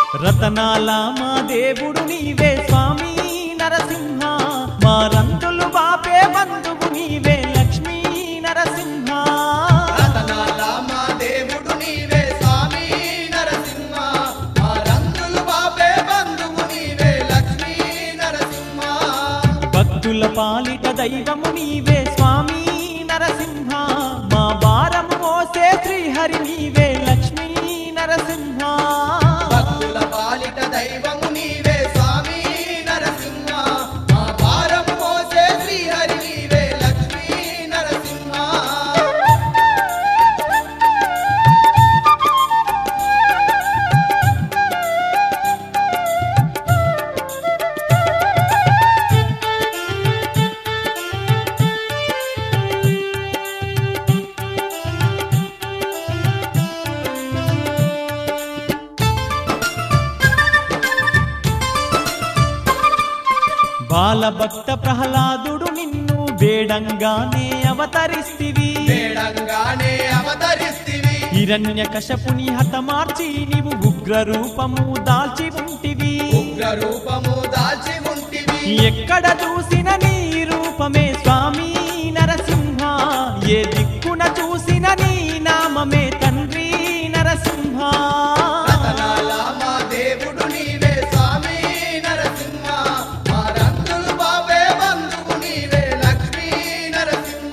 రతనాల మా దేవుడు నీవే స్వామి నరసింహ, మా రంతులు బాపే బంధువు నీవే లక్ష్మీ నరసింహ. రతనాల మా దేవుడు నీవే స్వామి నరసింహ, మా రంతులు బాపే బంధువు నీవే లక్ష్మీ నరసింహ. భక్తుల పాలిట దైవము నీవే స్వామి నరసింహ, మా భారము మోసే శ్రీహరి నీవే లక్ష్మీ నరసింహ. భక్తుల పాలిట దైవము నీవే స్వామి నరసింహ, మా భారము మోసే శ్రీహరి నీవే లక్ష్మీ నరసింహ. బాలభక్త ప్రహ్లాదుడు నిన్ను వేడంగానే అవతరిస్తివి, వేడంగానే అవతరిస్తివి. హిరణ్యకశపుని హతమార్చి నీవు ఉగ్ర రూపము దాల్చి ఉంటివి, ఉగ్ర రూపము దాల్చి ఉంటివి. ఎక్కడ చూసిన నీ రూపమే స్వామి నరసింహ, ఏ దిక్కున చూసిన నీ నామమే తండ్రి నరసింహ. రతనాల మా దేవుడు నీవే స్వామి నరసింహ, మా రంతులు బాపే బంధువు నీవే లక్ష్మీ నరసింహ.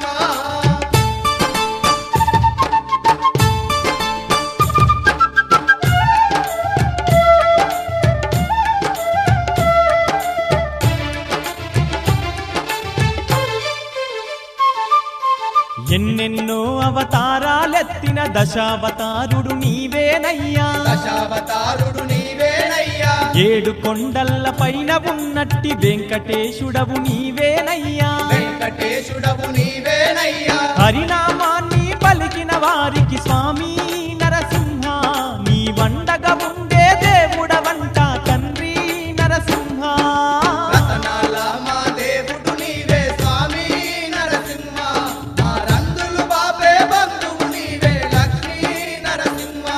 ఎన్నెన్నో అవతారాలెత్తిన దశావతారుడు నీవేనయ్యా, దశావతారుడు నీవేనయ్యా. 7 కొండల పైన ఉన్నట్టి వెంకటేశుడవు నీవేనయ్యా, వెంకటేశుడవు నీవేనయ్యా. హరినామాన్ని పలికిన వారికి స్వామి నరసింహ, నీ వండగా ఉండే దేవుడవంట తండ్రి నరసింహ. రతనాల మా దేవుడు నీవే స్వామి నరసింహ, మా రంతులు బాపే బంధువు నీవే లక్ష్మీ నరసింహ.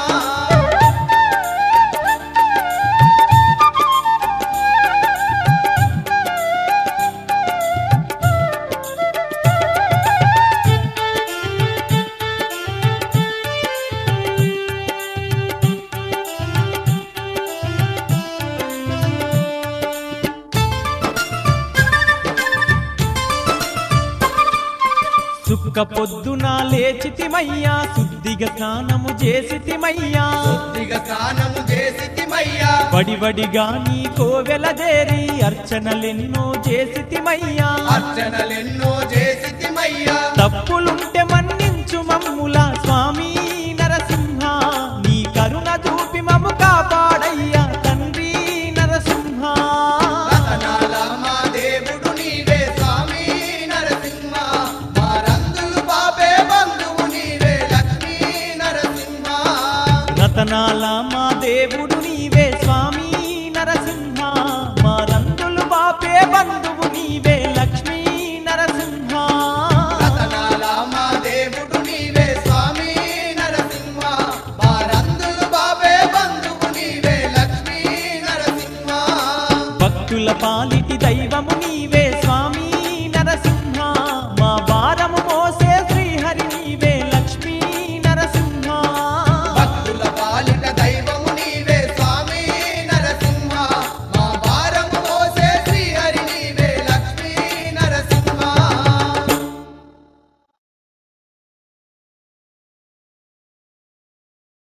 సుక్క పొద్దున లేచితిమయ్యా, శుద్ధిగా స్నానము చేసితిమయ్యా, శుద్ధిగా స్నానము చేసితిమయ్యా. వడివడిగా నీ కోవెల చేరి అర్చనలెన్నో చేసితిమయ్యా, అర్చనలెన్నో చేసితిమయ్యా. తప్పులుంటే మన్నించు మమ్ముల స్వామి నరసింహ, నీ కరుణ చూపి మమ్ము కాపాడయ్యా తండ్రి నరసింహ. రతనాల మా దేవుడు నీవే స్వామి నరసింహ, మా రంతులు బాపే బంధువు నీవే లక్ష్మీ నరసింహ. రతనాల మా దేవుడు నీవే స్వామి నరసింహ, మా రందులు బాపే బంధువు నీవే లక్ష్మీ నరసింహ. రతనాల మా దేవుడు నీవే స్వామి నరసింహ, మా రంతులు బాపే బంధువు నీవే లక్ష్మీ నరసింహ. భక్తుల పాలిటి దైవము నీ